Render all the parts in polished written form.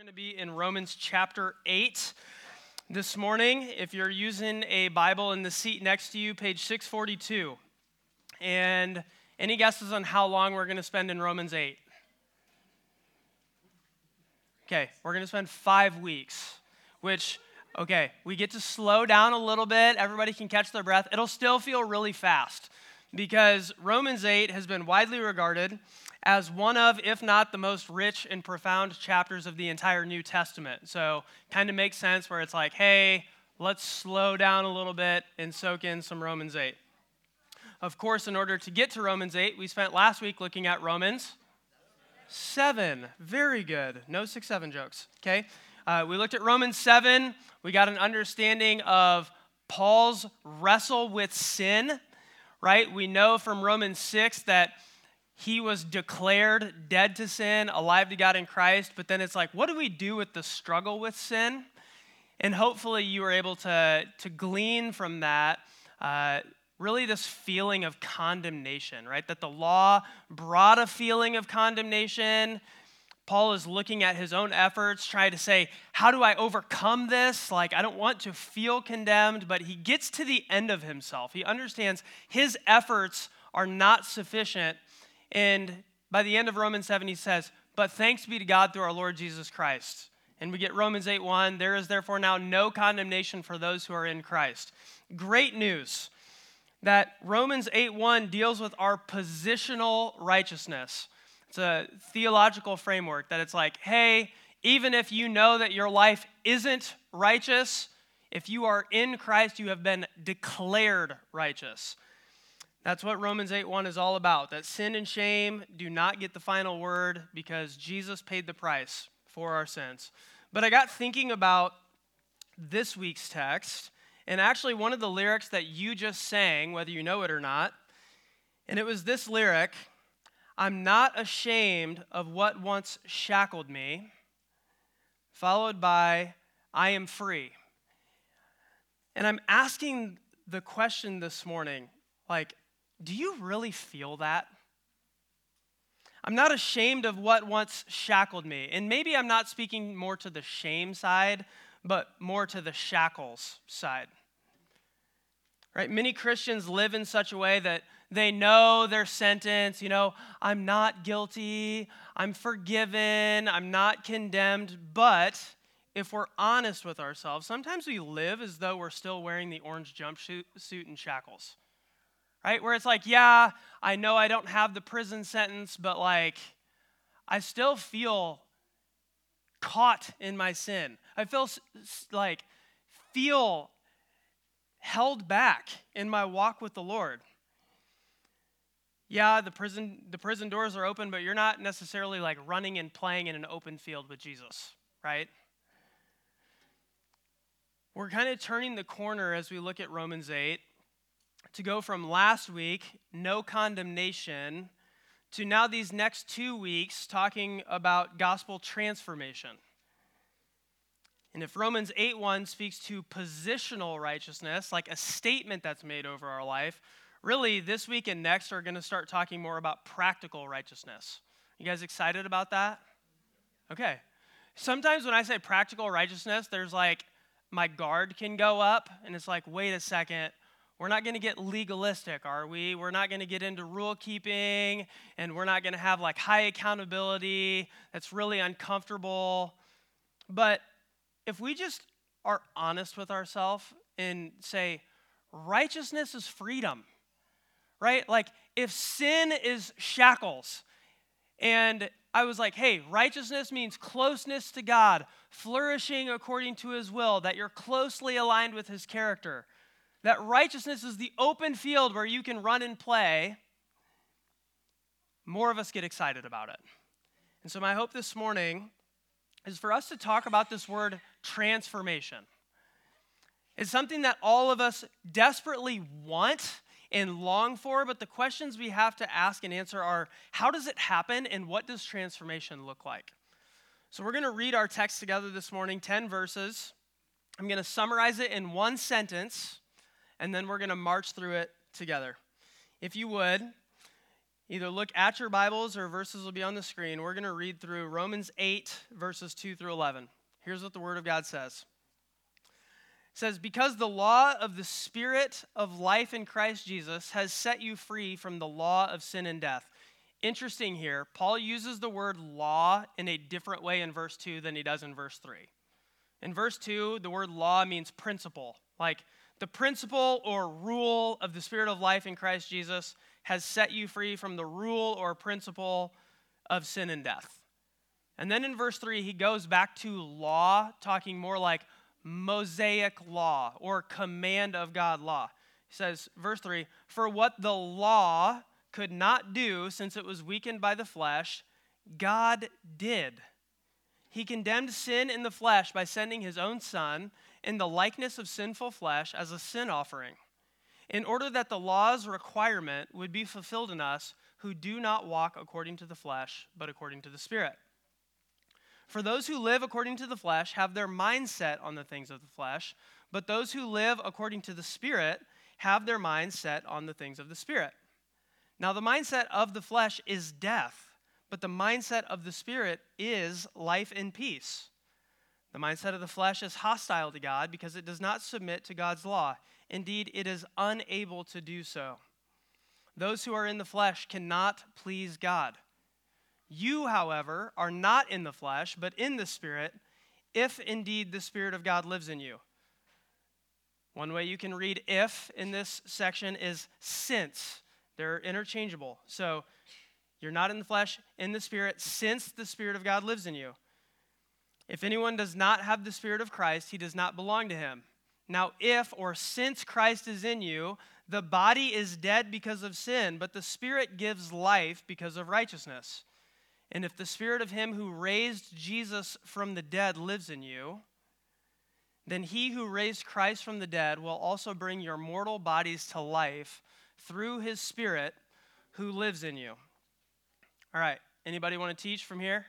Going to be in Romans chapter 8 this morning. If you're using a Bible in the seat next to you, page 642. And any guesses on how long we're going to spend in Romans 8? Okay, we're going to spend 5 weeks, which, we get to slow down a little bit. Everybody can catch their breath. It'll still feel really fast because Romans 8 has been widely regarded as one of, if not the most rich and profound chapters of the entire New Testament. So kind of makes sense where it's like, hey, let's slow down a little bit and soak in some Romans 8. Of course, in order to get to Romans 8, we spent last week looking at Romans 7. Very good. No 6-7 jokes, okay? We looked at Romans 7. We got an understanding of Paul's wrestle with sin, right? We know from Romans 6 that he was declared dead to sin, alive to God in Christ, but then it's like, what do we do with the struggle with sin? And hopefully you were able to glean from that really this feeling of condemnation, right? That the law brought a feeling of condemnation. Paul is looking at his own efforts, trying to say, how do I overcome this? Like, I don't want to feel condemned, but he gets to the end of himself. He understands his efforts are not sufficient. And by the end of Romans 7, he says, but thanks be to God through our Lord Jesus Christ. And we get Romans 8:1, there is therefore now no condemnation for those who are in Christ. Great news that Romans 8:1 deals with our positional righteousness. It's a theological framework that it's like, hey, even if you know that your life isn't righteous, if you are in Christ, you have been declared righteous. That's what Romans 8:1 is all about, that sin and shame do not get the final word because Jesus paid the price for our sins. But I got thinking about this week's text, and actually one of the lyrics that you just sang, whether you know it or not, and it was this lyric, I'm not ashamed of what once shackled me, followed by, I am free. And I'm asking the question this morning, like, do you really feel that? I'm not ashamed of what once shackled me. And maybe I'm not speaking more to the shame side, but more to the shackles side. Right? Many Christians live in such a way that they know their sentence, I'm not guilty, I'm forgiven, I'm not condemned. But if we're honest with ourselves, sometimes we live as though we're still wearing the orange jumpsuit and shackles. Right? Where it's like, yeah, I know I don't have the prison sentence, but like, I still feel caught in my sin. I feel held back in my walk with the Lord. Yeah, the prison doors are open, but you're not necessarily like running and playing in an open field with Jesus, right? We're kind of turning the corner as we look at Romans 8 to go from last week, no condemnation, to now these next 2 weeks talking about gospel transformation. And if Romans 8:1 speaks to positional righteousness, like a statement that's made over our life, really this week and next are going to start talking more about practical righteousness. You guys excited about that? Okay. Sometimes when I say practical righteousness, there's like my guard can go up, and it's like, wait a second. We're not going to get legalistic, are we? We're not going to get into rule keeping, and we're not going to have like high accountability that's really uncomfortable. But if we just are honest with ourselves and say, righteousness is freedom, right? Like if sin is shackles, and I was like, hey, righteousness means closeness to God, flourishing according to his will, that you're closely aligned with his character. That righteousness is the open field where you can run and play, more of us get excited about it. And so my hope this morning is for us to talk about this word transformation. It's something that all of us desperately want and long for, but the questions we have to ask and answer are, how does it happen and what does transformation look like? So we're going to read our text together this morning, 10 verses. I'm going to summarize it in one sentence, and then we're going to march through it together. If you would, Either look at your Bibles or verses will be on the screen. We're going to read through Romans 8, verses 2 through 11. Here's what the Word of God says. It says, because the law of the Spirit of life in Christ Jesus has set you free from the law of sin and death. Interesting here, Paul uses the word law in a different way in verse 2 than he does in verse 3. In verse 2, the word law means principle. Like the principle or rule of the Spirit of life in Christ Jesus has set you free from the rule or principle of sin and death. And then in verse 3, he goes back to law, talking more like Mosaic law or command of God law. He says, verse 3, for what the law could not do since it was weakened by the flesh, God did. He condemned sin in the flesh by sending his own Son in the likeness of sinful flesh as a sin offering, in order that the law's requirement would be fulfilled in us who do not walk according to the flesh, but according to the Spirit. For those who live according to the flesh have their mind set on the things of the flesh, but those who live according to the Spirit have their mind set on the things of the Spirit. Now, the mindset of the flesh is death, but the mindset of the Spirit is life and peace. The mindset of the flesh is hostile to God because it does not submit to God's law. Indeed, it is unable to do so. Those who are in the flesh cannot please God. You, however, are not in the flesh, but in the Spirit, if indeed the Spirit of God lives in you. One way you can read if in this section is since. They're interchangeable. So you're not in the flesh, in the Spirit, since the Spirit of God lives in you. If anyone does not have the Spirit of Christ, he does not belong to him. Now, if or since Christ is in you, the body is dead because of sin, but the Spirit gives life because of righteousness. And if the Spirit of him who raised Jesus from the dead lives in you, then he who raised Christ from the dead will also bring your mortal bodies to life through his Spirit who lives in you. All right, anybody want to teach from here?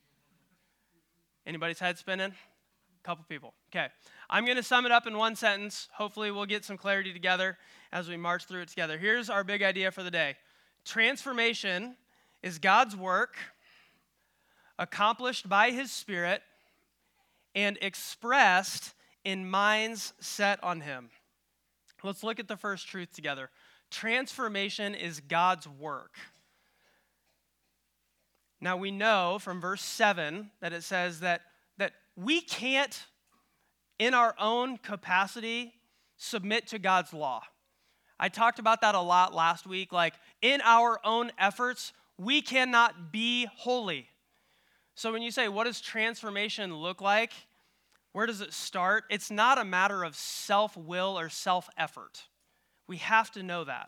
Anybody's head spinning? A couple people. Okay, I'm going to sum it up in one sentence. Hopefully we'll get some clarity together as we march through it together. Here's our big idea for the day. Transformation is God's work accomplished by his Spirit and expressed in minds set on him. Let's look at the first truth together. Transformation is God's work. Now we know from verse 7 that it says that we can't, in our own capacity, submit to God's law. I talked about that a lot last week. Like, in our own efforts, we cannot be holy. So when you say, what does transformation look like? Where does it start? It's not a matter of self-will or self-effort. We have to know that.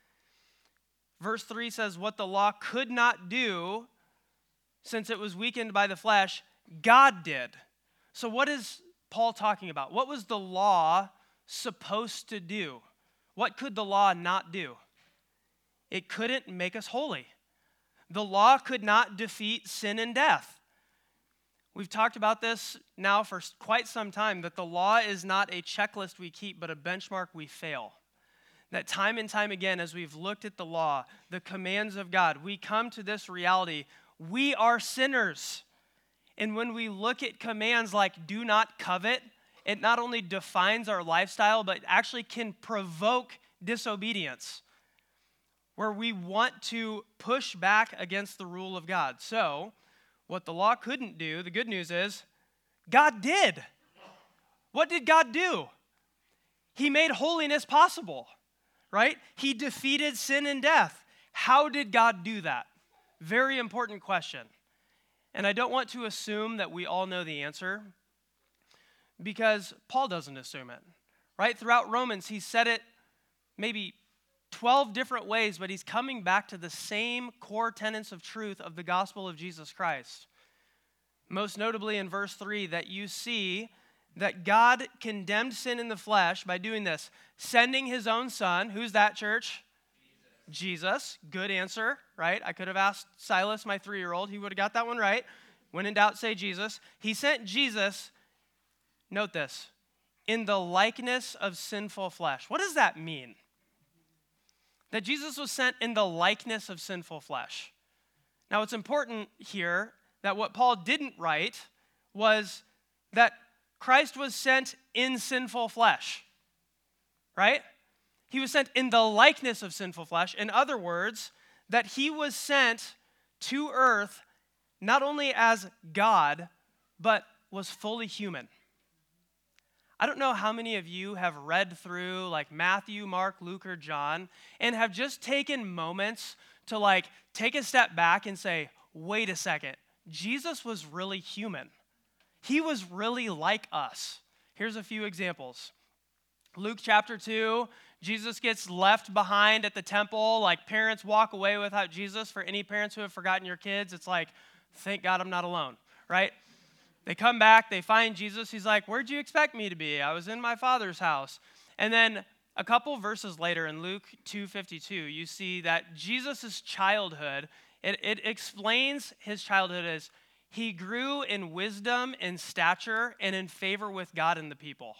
Verse 3 says, what the law could not do, since it was weakened by the flesh, God did. So what is Paul talking about? What was the law supposed to do? What could the law not do? It couldn't make us holy. The law could not defeat sin and death. We've talked about this now for quite some time, that the law is not a checklist we keep, but a benchmark we fail. That time and time again, as we've looked at the law, the commands of God, we come to this reality: we are sinners. And when we look at commands like do not covet, it not only defines our lifestyle, but actually can provoke disobedience, where we want to push back against the rule of God. So, what the law couldn't do, the good news is, God did. What did God do? He made holiness possible, right? He defeated sin and death. How did God do that? Very important question. And I don't want to assume that we all know the answer, because Paul doesn't assume it, right? Throughout Romans, he said it maybe 12 different ways, but he's coming back to the same core tenets of truth of the gospel of Jesus Christ. Most notably in verse 3, that you see that God condemned sin in the flesh by doing this, sending his own Son. Who's that, church? Jesus. Good answer, right? I could have asked Silas, my 3-year-old. He would have got that one right. When in doubt, say Jesus. He sent Jesus, note this, in the likeness of sinful flesh. What does that mean? that Jesus was sent in the likeness of sinful flesh. Now, it's important here that what Paul didn't write was that Christ was sent in sinful flesh, right? He was sent in the likeness of sinful flesh. In other words, that he was sent to earth not only as God, but was fully human. I don't know how many of you have read through like Matthew, Mark, Luke, or John and have just taken moments to like take a step back and say, wait a second, Jesus was really human. He was really like us. Here's a few examples. Luke chapter 2, Jesus gets left behind at the temple. Like parents walk away without Jesus. For any parents who have forgotten your kids, it's like, thank God I'm not alone, right? They come back, they find Jesus. He's like, where'd you expect me to be? I was in my Father's house. And then a couple verses later in Luke 2:52, you see that Jesus' childhood, it explains his childhood as he grew in wisdom and stature and in favor with God and the people.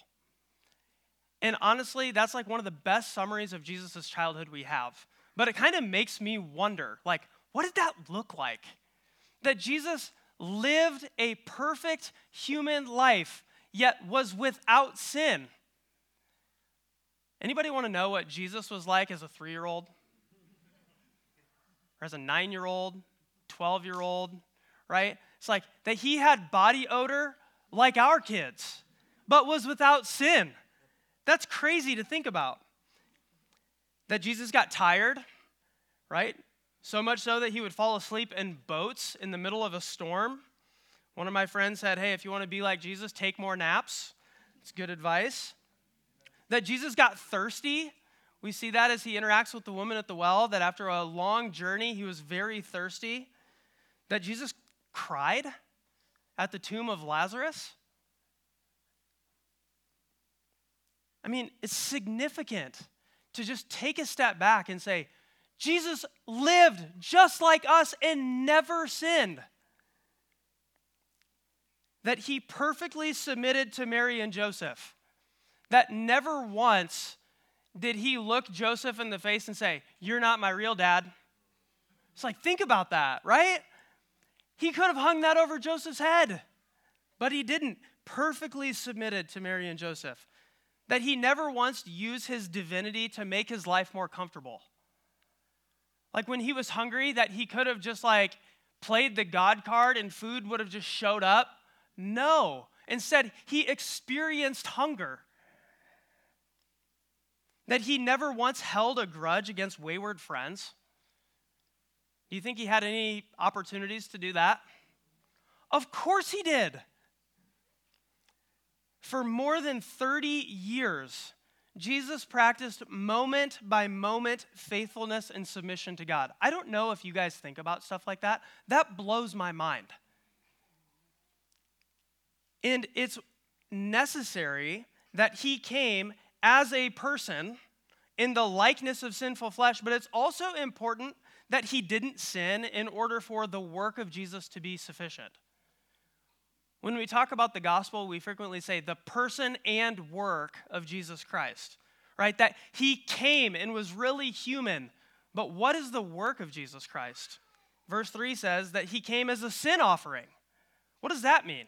And honestly, that's like one of the best summaries of Jesus' childhood we have. But it kind of makes me wonder, like, what did that look like? That Jesus lived a perfect human life, yet was without sin. Anybody want to know what Jesus was like as a 3-year-old? Or as a 9-year-old, 12-year-old, right? It's like that he had body odor like our kids, but was without sin. That's crazy to think about. That Jesus got tired, right? So much so that he would fall asleep in boats in the middle of a storm. One of my friends said, hey, if you want to be like Jesus, take more naps. It's good advice. That Jesus got thirsty. We see that as he interacts with the woman at the well, that after a long journey, he was very thirsty. That Jesus cried at the tomb of Lazarus. I mean, it's significant to just take a step back and say, Jesus lived just like us and never sinned. That he perfectly submitted to Mary and Joseph. That never once did he look Joseph in the face and say, you're not my real dad. It's like, think about that, right? He could have hung that over Joseph's head, but he didn't. Perfectly submitted to Mary and Joseph. That he never once used his divinity to make his life more comfortable. Like when he was hungry, that he could have just like played the God card and food would have just showed up. No. Instead, he experienced hunger. That he never once held a grudge against wayward friends. Do you think he had any opportunities to do that? Of course he did. For more than 30 years, Jesus practiced moment by moment faithfulness and submission to God. I don't know if you guys think about stuff like that. That blows my mind. And it's necessary that he came as a person in the likeness of sinful flesh, but it's also important that he didn't sin in order for the work of Jesus to be sufficient. When we talk about the gospel, we frequently say the person and work of Jesus Christ, right? That he came and was really human. But what is the work of Jesus Christ? Verse 3 says that he came as a sin offering. What does that mean?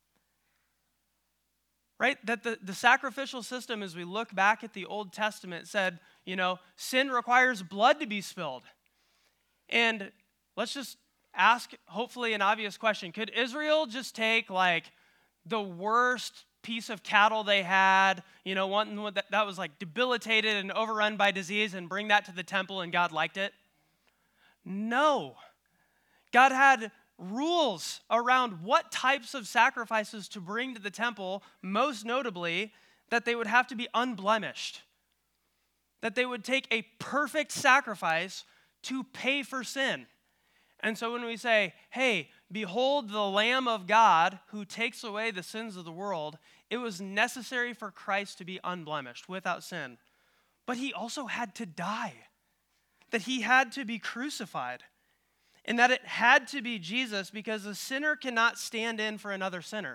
Right? That the sacrificial system, as we look back at the Old Testament, said, sin requires blood to be spilled. And let's just ask, hopefully, an obvious question. Could Israel just take, like, the worst piece of cattle they had, one that was, like, debilitated and overrun by disease and bring that to the temple and God liked it? No. God had rules around what types of sacrifices to bring to the temple, most notably, that they would have to be unblemished. That they would take a perfect sacrifice to pay for sin. And so when we say, hey, behold the Lamb of God who takes away the sins of the world, it was necessary for Christ to be unblemished, without sin. But he also had to die. That he had to be crucified. And that it had to be Jesus because a sinner cannot stand in for another sinner.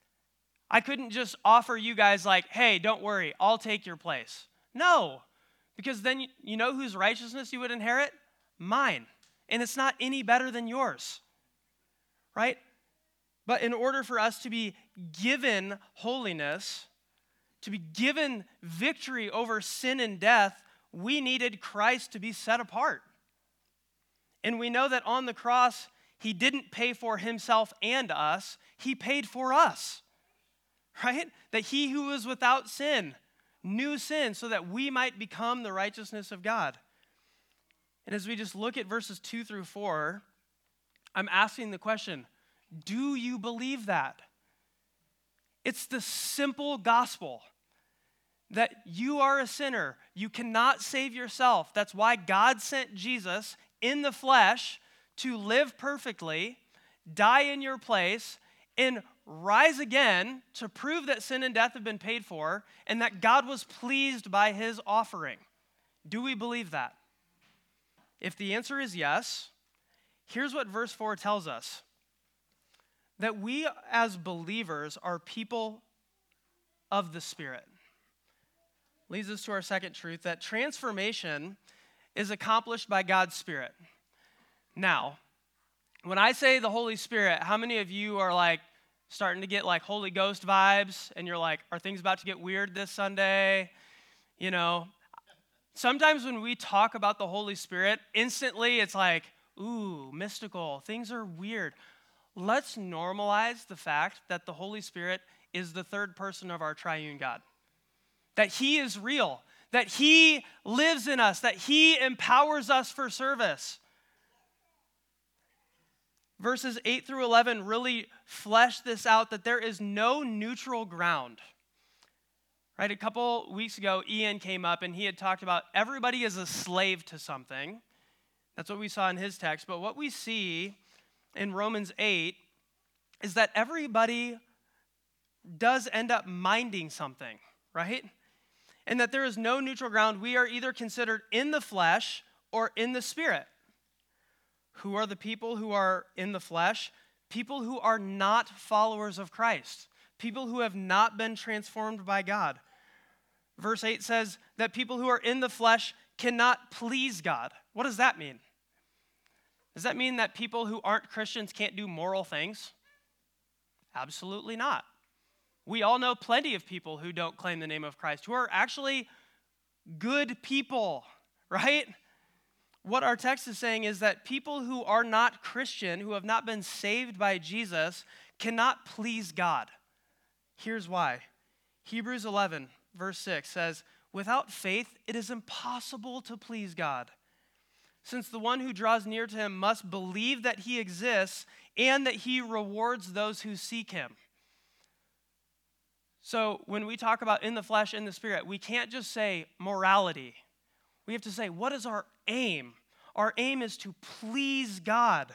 I couldn't just offer you guys like, hey, don't worry, I'll take your place. No. Because then you know whose righteousness you would inherit? Mine. And it's not any better than yours, right? But in order for us to be given holiness, to be given victory over sin and death, we needed Christ to be set apart. And we know that on the cross, he didn't pay for himself and us, he paid for us, right? That he who was without sin knew sin so that we might become the righteousness of God. And as we just look at verses 2 through 4, I'm asking the question, do you believe that? It's the simple gospel that you are a sinner. You cannot save yourself. That's why God sent Jesus in the flesh to live perfectly, die in your place, and rise again to prove that sin and death have been paid for and that God was pleased by his offering. Do we believe that? If the answer is yes, here's what verse 4 tells us. That we as believers are people of the Spirit. Leads us to our second truth, that transformation is accomplished by God's Spirit. Now, when I say the Holy Spirit, how many of you are like starting to get like Holy Ghost vibes and you're like, are things about to get weird this Sunday? You know, sometimes when we talk about the Holy Spirit, instantly it's like, ooh, mystical, things are weird. Let's normalize the fact that the Holy Spirit is the third person of our triune God. That he is real, that he lives in us, that he empowers us for service. Verses 8 through 11 really flesh this out, that there is no neutral ground. Right, a couple weeks ago, Ian came up and he had talked about everybody is a slave to something. That's what we saw in his text. But what we see in Romans 8 is that everybody does end up minding something, right? And that there is no neutral ground. We are either considered in the flesh or in the Spirit. Who are the people who are in the flesh? People who are not followers of Christ. People who have not been transformed by God. Verse 8 says that people who are in the flesh cannot please God. What does that mean? Does that mean that people who aren't Christians can't do moral things? Absolutely not. We all know plenty of people who don't claim the name of Christ, who are actually good people, right? What our text is saying is that people who are not Christian, who have not been saved by Jesus, cannot please God. Here's why. Hebrews 11, verse 6 says, without faith, it is impossible to please God. Since the one who draws near to him must believe that he exists and that he rewards those who seek him. So when we talk about in the flesh, in the Spirit, we can't just say morality. We have to say, what is our aim? Our aim is to please God.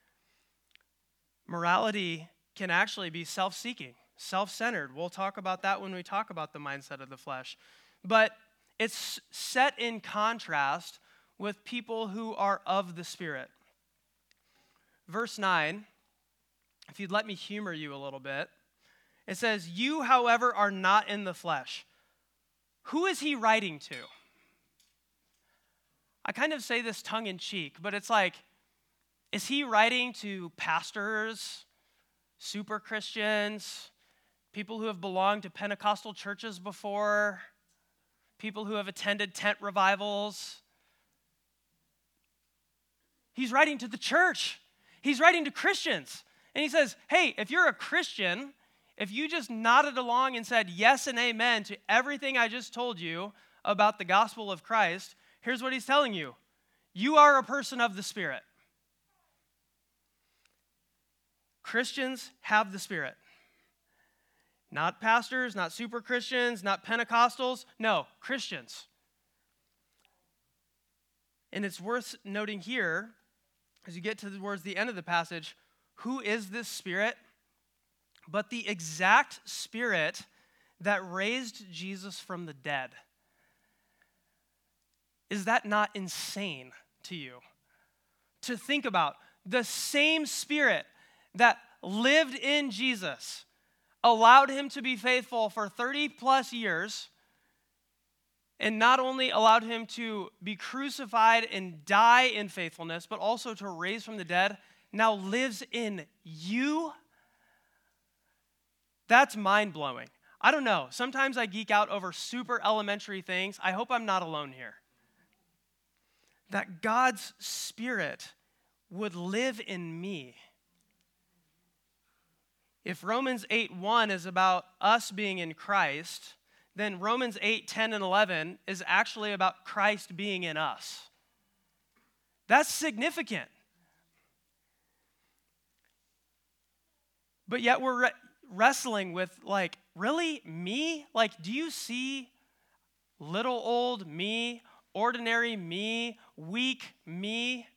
Morality can actually be self-seeking, self-centered. We'll talk about that when we talk about the mindset of the flesh. But it's set in contrast with people who are of the Spirit. Verse 9, if you'd let me humor you a little bit, it says, you, however, are not in the flesh. Who is he writing to? I kind of say this tongue in cheek, but it's like, is he writing to pastors, super Christians, people who have belonged to Pentecostal churches before, people who have attended tent revivals? He's writing to the church. He's writing to Christians. And he says, hey, if you're a Christian, if you just nodded along and said yes and amen to everything I just told you about the gospel of Christ, here's what he's telling you. You are a person of the Spirit. Christians have the Spirit. Not pastors, not super Christians, not Pentecostals. No, Christians. And it's worth noting here, as you get towards the end of the passage, who is this Spirit? But the exact Spirit that raised Jesus from the dead. Is that not insane to you? To think about the same Spirit that lived in Jesus, allowed him to be faithful for 30 plus years, and not only allowed him to be crucified and die in faithfulness, but also to raise from the dead, now lives in you, that's mind-blowing. I don't know. Sometimes I geek out over super elementary things. I hope I'm not alone here. That God's Spirit would live in me. If Romans 8:1 is about us being in Christ, then Romans 8:10 and 11 is actually about Christ being in us. That's significant. But yet we're wrestling with, like, really? Me? Like, do you see little old me, ordinary me, weak me?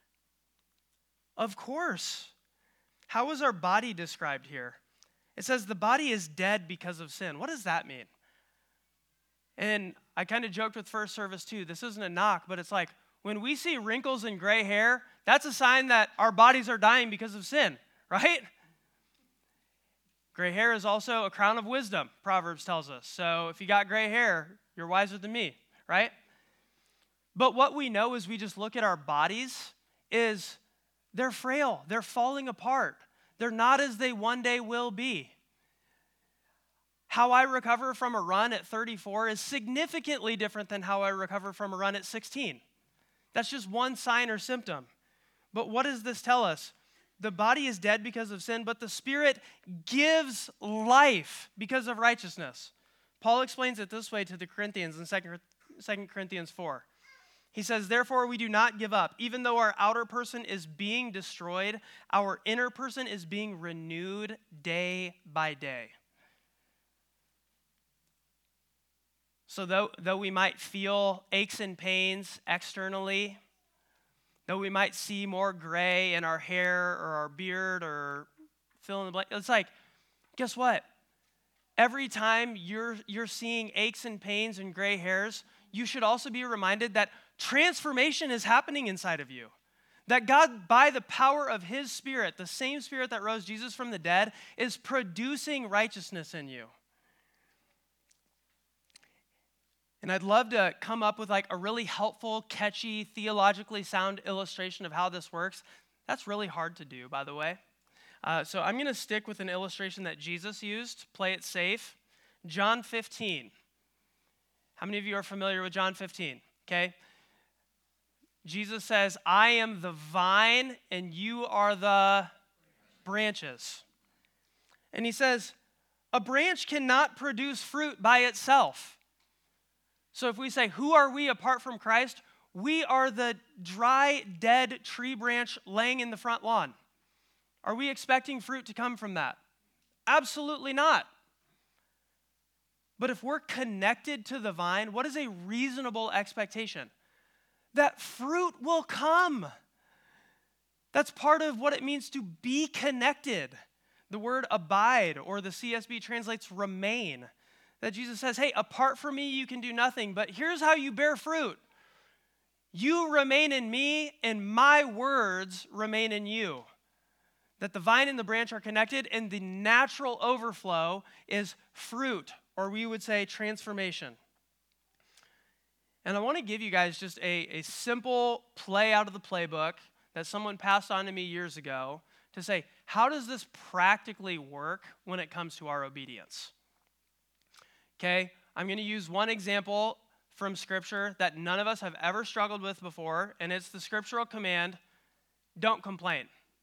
Of course. How is our body described here? It says the body is dead because of sin. What does that mean? And I kind of joked with first service too. This isn't a knock, but it's like when we see wrinkles and gray hair, that's a sign that our bodies are dying because of sin, right? Gray hair is also a crown of wisdom, Proverbs tells us. So if you got gray hair, you're wiser than me, right? But what we know as we just look at our bodies is they're frail. They're falling apart. They're not as they one day will be. How I recover from a run at 34 is significantly different than how I recover from a run at 16. That's just one sign or symptom. But what does this tell us? The body is dead because of sin, but the Spirit gives life because of righteousness. Paul explains it this way to the Corinthians in 2 Corinthians 4. He says, therefore we do not give up. Even though our outer person is being destroyed, our inner person is being renewed day by day. So though we might feel aches and pains externally, though we might see more gray in our hair or our beard or fill in the blank, it's like, guess what? Every time you're seeing aches and pains and gray hairs, you should also be reminded that transformation is happening inside of you. That God, by the power of His Spirit, the same Spirit that rose Jesus from the dead, is producing righteousness in you. And I'd love to come up with like a really helpful, catchy, theologically sound illustration of how this works. That's really hard to do, by the way. So I'm going to stick with an illustration that Jesus used. Play it safe. John 15. How many of you are familiar with John 15? Okay. Jesus says, I am the vine and you are the branches. And he says, a branch cannot produce fruit by itself. So if we say, who are we apart from Christ? We are the dry, dead tree branch laying in the front lawn. Are we expecting fruit to come from that? Absolutely not. But if we're connected to the vine, what is a reasonable expectation? That fruit will come. That's part of what it means to be connected. The word abide, or the CSB translates remain. That Jesus says, hey, apart from me, you can do nothing, but here's how you bear fruit. You remain in me, and my words remain in you. That the vine and the branch are connected, and the natural overflow is fruit, or we would say transformation. And I want to give you guys just a simple play out of the playbook that someone passed on to me years ago to say, how does this practically work when it comes to our obedience? Okay, I'm going to use one example from Scripture that none of us have ever struggled with before, and it's the scriptural command, don't complain.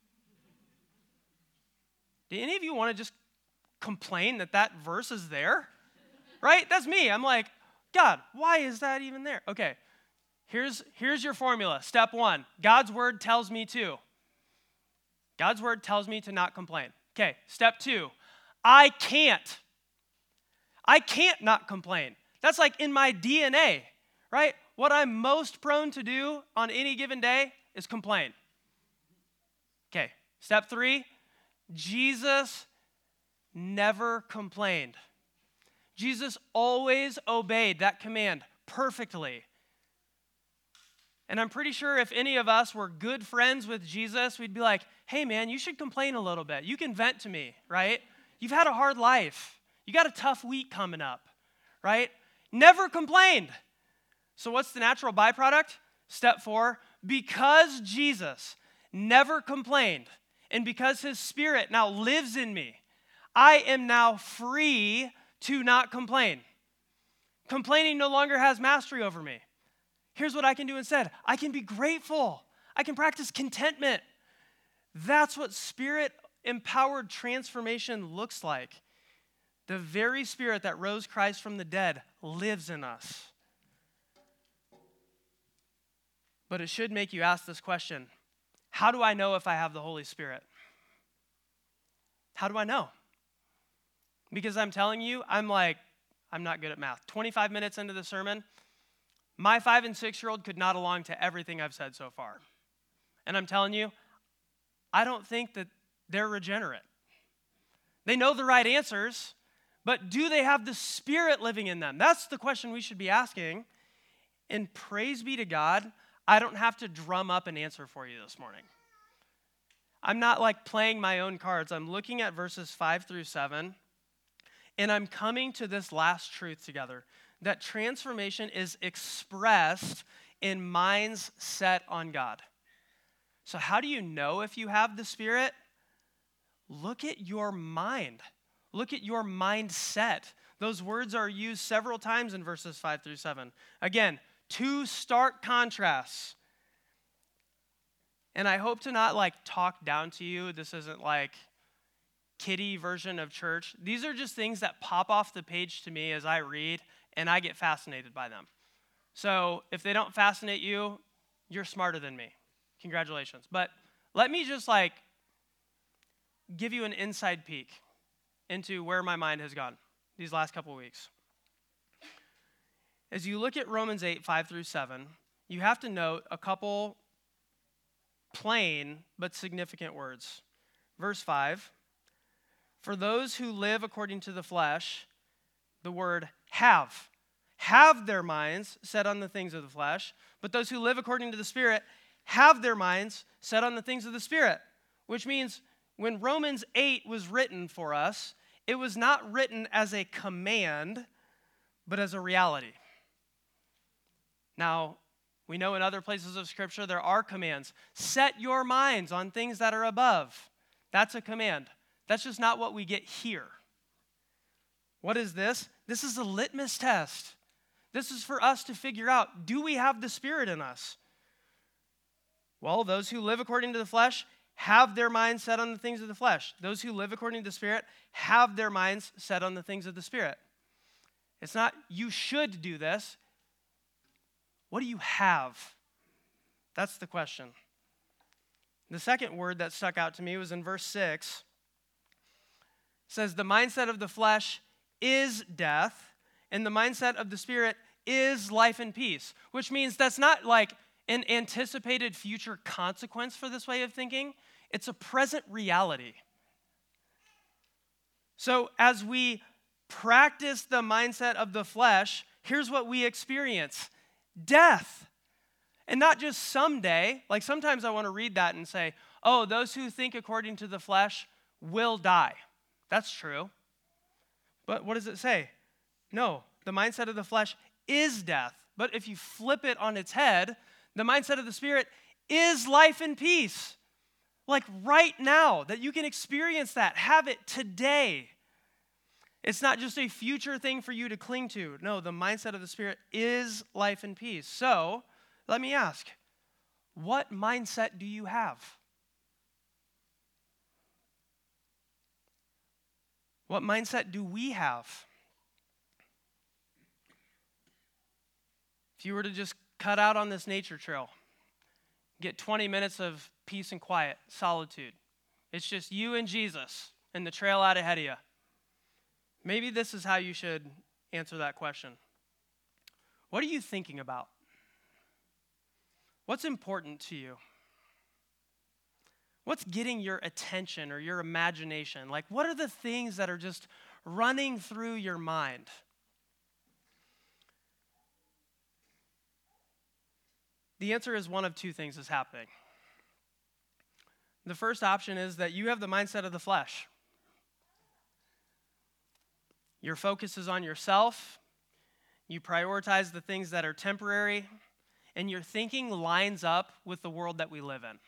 Do any of you want to just complain that verse is there? Right? That's me. I'm like, God, why is that even there? Okay, here's your formula. Step 1, God's word tells me to. God's word tells me to not complain. Okay, step 2, I can't not complain. That's like in my DNA, right? What I'm most prone to do on any given day is complain. Okay, step 3, Jesus never complained. Jesus always obeyed that command perfectly. And I'm pretty sure if any of us were good friends with Jesus, we'd be like, hey man, you should complain a little bit. You can vent to me, right? You've had a hard life. You got a tough week coming up, right? Never complained. So what's the natural byproduct? Step 4, because Jesus never complained, and because his Spirit now lives in me, I am now free to not complain. Complaining no longer has mastery over me. Here's what I can do instead. I can be grateful. I can practice contentment. That's what Spirit-empowered transformation looks like. The very Spirit that rose Christ from the dead lives in us. But it should make you ask this question: how do I know if I have the Holy Spirit? How do I know? Because I'm telling you, I'm not good at math. 25 minutes into the sermon, my 5 and 6-year-old could nod along to everything I've said so far. And I'm telling you, I don't think that they're regenerate. They know the right answers, but do they have the Spirit living in them? That's the question we should be asking. And praise be to God, I don't have to drum up an answer for you this morning. I'm not playing my own cards. I'm looking at verses 5 through 7, and I'm coming to this last truth together, that transformation is expressed in minds set on God. So how do you know if you have the Spirit? Look at your mind. Look at your mindset. Those words are used several times in verses 5 through 7. Again, 2 stark contrasts. And I hope to not talk down to you. This isn't kiddie version of church. These are just things that pop off the page to me as I read, and I get fascinated by them. So if they don't fascinate you, you're smarter than me. Congratulations. But let me just give you an inside peek into where my mind has gone these last couple of weeks. As you look at Romans 8, 5 through 7, you have to note a couple plain but significant words. Verse 5, for those who live according to the flesh, the word have their minds set on the things of the flesh, but those who live according to the Spirit have their minds set on the things of the Spirit, which means when Romans 8 was written for us, it was not written as a command, but as a reality. Now, we know in other places of Scripture there are commands. Set your minds on things that are above. That's a command. That's just not what we get here. What is this? This is a litmus test. This is for us to figure out, do we have the Spirit in us? Well, those who live according to the flesh have their minds set on the things of the flesh. Those who live according to the Spirit have their minds set on the things of the Spirit. It's not, you should do this. What do you have? That's the question. The second word that stuck out to me was in verse 6. It says, the mindset of the flesh is death, and the mindset of the Spirit is life and peace, which means that's not an anticipated future consequence for this way of thinking. It's a present reality. So as we practice the mindset of the flesh, here's what we experience: death. And not just someday. Sometimes I want to read that and say, oh, those who think according to the flesh will die. That's true. But what does it say? No, the mindset of the flesh is death. But if you flip it on its head, the mindset of the Spirit is life and peace. Right now, that you can experience that. Have it today. It's not just a future thing for you to cling to. No, the mindset of the Spirit is life and peace. So, let me ask, what mindset do you have? What mindset do we have? If you were to just cut out on this nature trail, get 20 minutes of peace and quiet, solitude. It's just you and Jesus and the trail out ahead of you. Maybe this is how you should answer that question. What are you thinking about? What's important to you? What's getting your attention or your imagination? What are the things that are just running through your mind? The answer is one of two things is happening. The first option is that you have the mindset of the flesh. Your focus is on yourself. you prioritize the things that are temporary, and your thinking lines up with the world that we live in,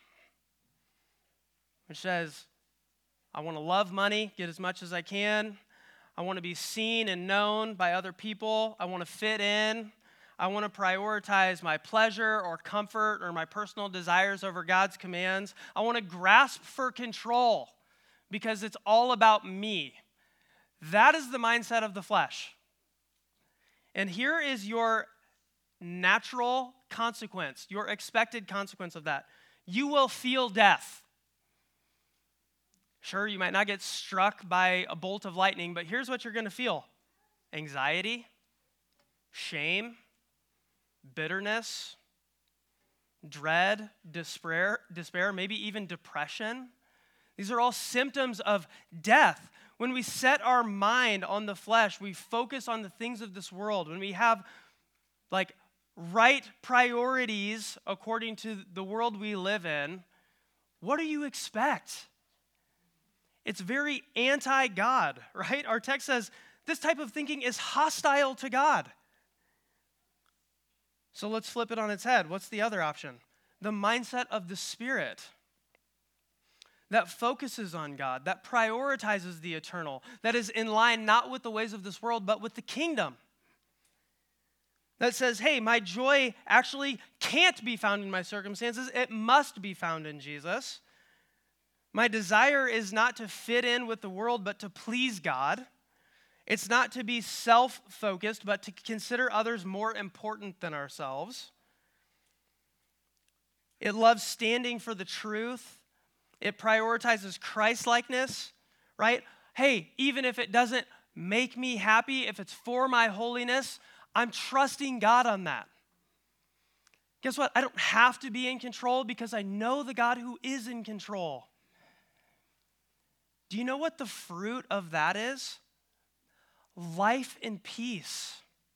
which says, I want to love money, get as much as I can. I want to be seen and known by other people. I want to fit in. I want to prioritize my pleasure or comfort or my personal desires over God's commands. I want to grasp for control because it's all about me. That is the mindset of the flesh. And here is your natural consequence, your expected consequence of that. You will feel death. Sure, you might not get struck by a bolt of lightning, but here's what you're going to feel: anxiety, shame, bitterness, dread, despair, maybe even depression. These are all symptoms of death. When we set our mind on the flesh, we focus on the things of this world. When we have right priorities according to the world we live in, what do you expect? It's very anti-God, right? Our text says this type of thinking is hostile to God. So let's flip it on its head. What's the other option? The mindset of the Spirit that focuses on God, that prioritizes the eternal, that is in line not with the ways of this world, but with the kingdom. That says, hey, my joy actually can't be found in my circumstances. It must be found in Jesus. My desire is not to fit in with the world, but to please God. It's not to be self-focused, but to consider others more important than ourselves. It loves standing for the truth. It prioritizes Christ-likeness, right? Hey, even if it doesn't make me happy, if it's for my holiness, I'm trusting God on that. Guess what? I don't have to be in control because I know the God who is in control. Do you know what the fruit of that is? Life and peace.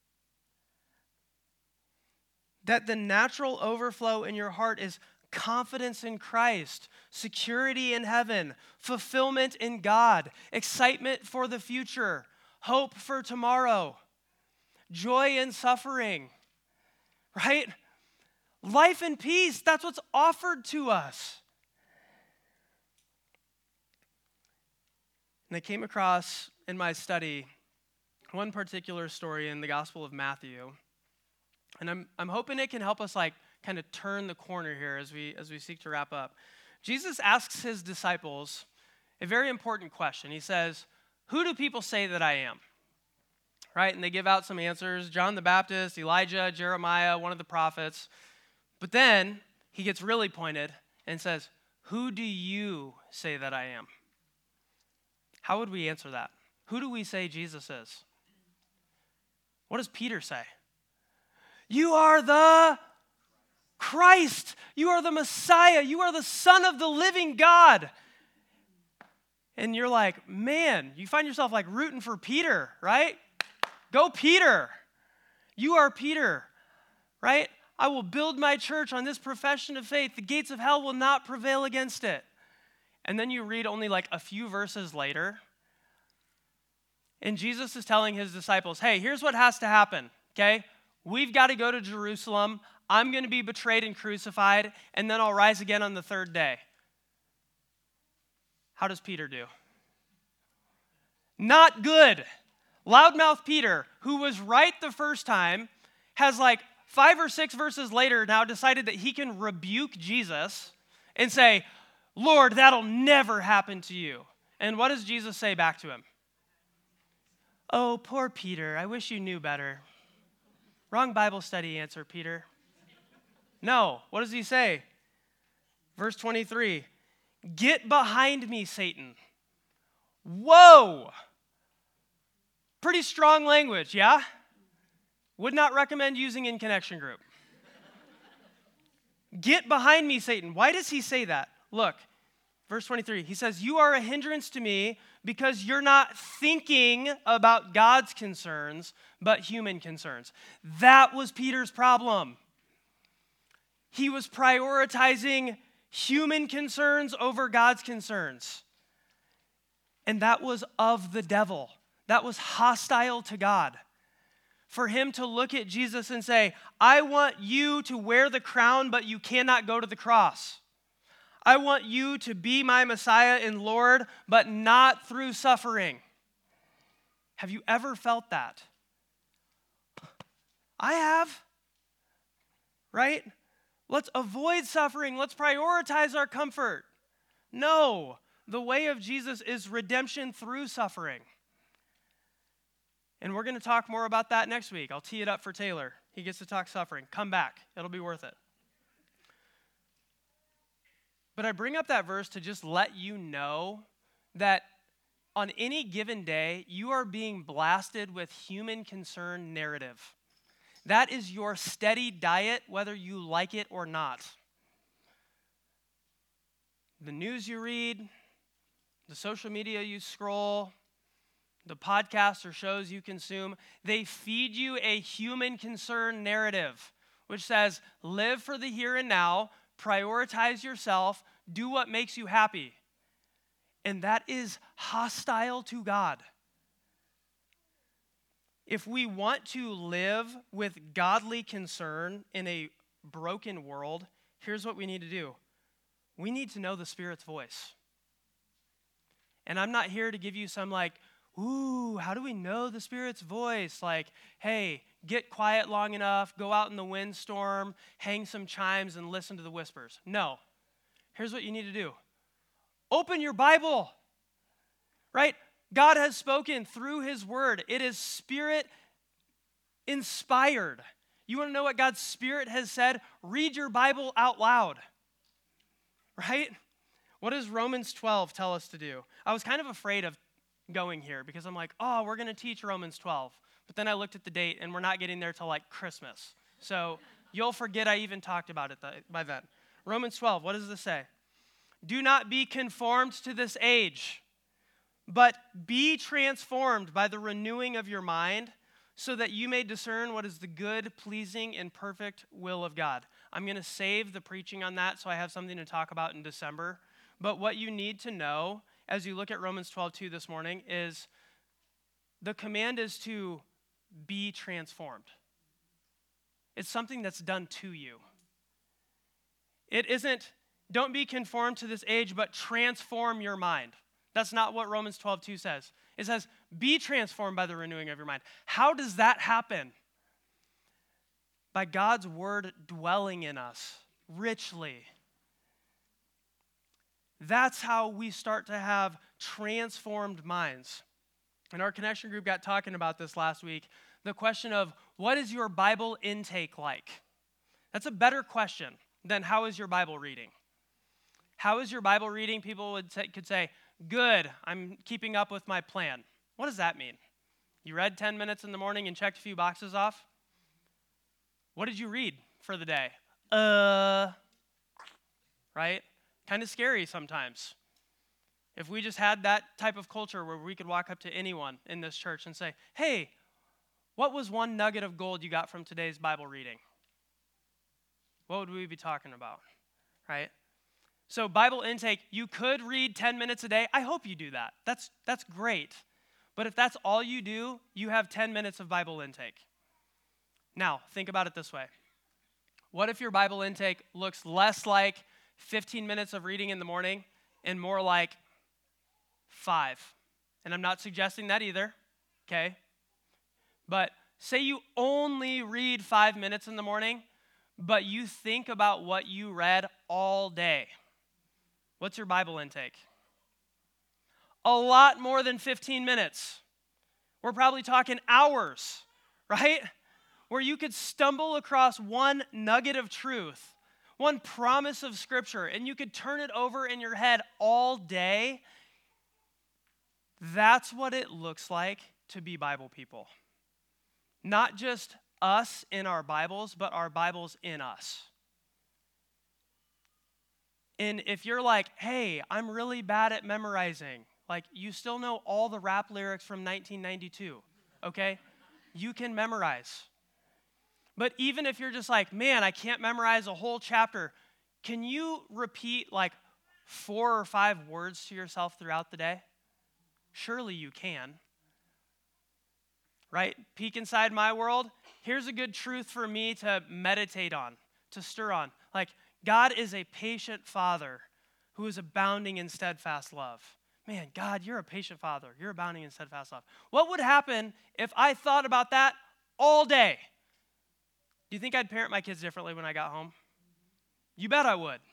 That the natural overflow in your heart is confidence in Christ, security in heaven, fulfillment in God, excitement for the future, hope for tomorrow, joy in suffering, right? Life and peace, that's what's offered to us. And I came across in my study one particular story in the Gospel of Matthew. And I'm hoping it can help us kind of turn the corner here as we seek to wrap up. Jesus asks his disciples a very important question. He says, "Who do people say that I am?" Right? And they give out some answers: John the Baptist, Elijah, Jeremiah, one of the prophets. But then he gets really pointed and says, "Who do you say that I am?" How would we answer that? Who do we say Jesus is? What does Peter say? You are the Christ. You are the Messiah. You are the Son of the living God. And you're like, man, you find yourself rooting for Peter, right? Go Peter. You are Peter, right? I will build my church on this profession of faith. The gates of hell will not prevail against it. And then you read only a few verses later, and Jesus is telling his disciples, hey, here's what has to happen, okay? We've got to go to Jerusalem. I'm going to be betrayed and crucified, and then I'll rise again on the third day. How does Peter do? Not good. Loudmouth Peter, who was right the first time, has 5 or 6 verses later now decided that he can rebuke Jesus and say, Lord, that'll never happen to you. And what does Jesus say back to him? Oh, poor Peter, I wish you knew better. Wrong Bible study answer, Peter. No, what does he say? Verse 23, get behind me, Satan. Whoa! Pretty strong language, yeah? Would not recommend using in connection group. Get behind me, Satan. Why does he say that? Look, verse 23, he says, you are a hindrance to me because you're not thinking about God's concerns, but human concerns. That was Peter's problem. He was prioritizing human concerns over God's concerns. And that was of the devil. That was hostile to God. for him to look at Jesus and say, I want you to wear the crown, but you cannot go to the cross. I want you to be my Messiah and Lord, but not through suffering. Have you ever felt that? I have, right? Let's avoid suffering. Let's prioritize our comfort. No, the way of Jesus is redemption through suffering. And we're going to talk more about that next week. I'll tee it up for Taylor. He gets to talk suffering. Come back. It'll be worth it. But I bring up that verse to just let you know that on any given day, you are being blasted with human concern narrative. That is your steady diet, whether you like it or not. The news you read, the social media you scroll, the podcasts or shows you consume, they feed you a human concern narrative, which says, live for the here and now, prioritize yourself, do what makes you happy. And that is hostile to God. If we want to live with godly concern in a broken world, here's what we need to do. We need to know the Spirit's voice. And I'm not here to give you some how do we know the Spirit's voice? Hey, get quiet long enough, go out in the windstorm, hang some chimes, and listen to the whispers. No. Here's what you need to do. Open your Bible, right? God has spoken through his word. It is Spirit-inspired. You want to know what God's Spirit has said? Read your Bible out loud, right? What does Romans 12 tell us to do? I was kind of afraid of going here because I'm like, we're going to teach Romans 12. But then I looked at the date, and we're not getting there till Christmas. So you'll forget I even talked about it by then. Romans 12, what does this say? Do not be conformed to this age, but be transformed by the renewing of your mind, so that you may discern what is the good, pleasing, and perfect will of God. I'm going to save the preaching on that so I have something to talk about in December. But what you need to know as you look at Romans 12:2 this morning is the command is to be transformed. It's something that's done to you. It isn't, don't be conformed to this age, but transform your mind. That's not what Romans 12:2 says. It says, be transformed by the renewing of your mind. How does that happen? By God's word dwelling in us richly. That's how we start to have transformed minds. And our connection group got talking about this last week. The question of, what is your Bible intake like? That's a better question than how is your Bible reading? How is your Bible reading? People could say, good, I'm keeping up with my plan. What does that mean? You read 10 minutes in the morning and checked a few boxes off? What did you read for the day? Right? Kind of scary sometimes. If we just had that type of culture where we could walk up to anyone in this church and say, hey, what was one nugget of gold you got from today's Bible reading? What would we be talking about, right? So Bible intake, you could read 10 minutes a day. I hope you do that. That's great. But if that's all you do, you have 10 minutes of Bible intake. Now, think about it this way. What if your Bible intake looks less like 15 minutes of reading in the morning and more like 5? And I'm not suggesting that either, okay? But say you only read 5 minutes in the morning, but you think about what you read all day. What's your Bible intake? A lot more than 15 minutes. We're probably talking hours, right? Where you could stumble across one nugget of truth, one promise of Scripture, and you could turn it over in your head all day. That's what it looks like to be Bible people. Not just us in our Bibles, but our Bibles in us. And if you're like, hey, I'm really bad at memorizing, you still know all the rap lyrics from 1992, okay? You can memorize. But even if you're just like, man, I can't memorize a whole chapter, can you repeat 4 or 5 words to yourself throughout the day? Surely you can. right? Peek inside my world. Here's a good truth for me to meditate on, to stir on. Like, God is a patient Father who is abounding in steadfast love. Man, God, you're a patient Father. You're abounding in steadfast love. What would happen if I thought about that all day? Do you think I'd parent my kids differently when I got home? You bet I would.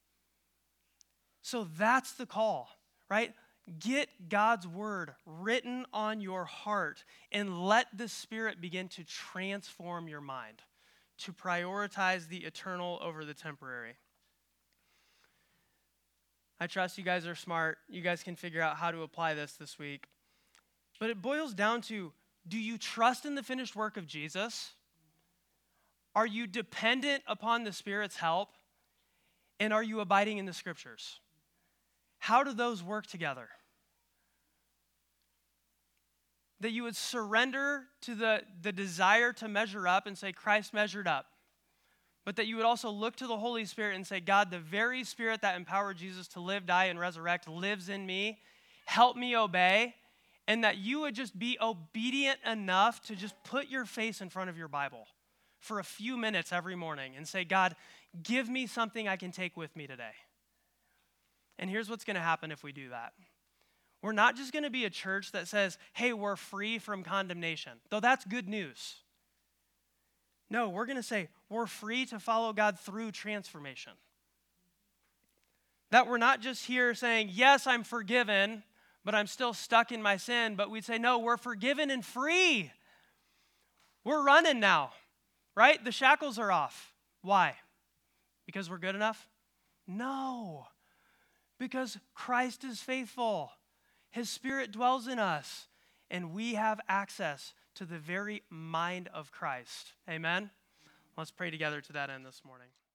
So that's the call, right? Get God's word written on your heart and let the Spirit begin to transform your mind, to prioritize the eternal over the temporary. I trust you guys are smart. You guys can figure out how to apply this week. But it boils down to, do you trust in the finished work of Jesus? Are you dependent upon the Spirit's help? And are you abiding in the Scriptures? How do those work together? That you would surrender to the desire to measure up and say, Christ measured up. But that you would also look to the Holy Spirit and say, God, the very Spirit that empowered Jesus to live, die, and resurrect lives in me. Help me obey. And that you would just be obedient enough to just put your face in front of your Bible for a few minutes every morning and say, God, give me something I can take with me today. And here's what's going to happen if we do that. We're not just going to be a church that says, hey, we're free from condemnation, though that's good news. No, we're going to say we're free to follow God through transformation. That we're not just here saying, yes, I'm forgiven, but I'm still stuck in my sin. But we'd say, no, we're forgiven and free. We're running now, right? The shackles are off. Why? Because we're good enough? No, because Christ is faithful. His Spirit dwells in us, and we have access to the very mind of Christ. Amen? Let's pray together to that end this morning.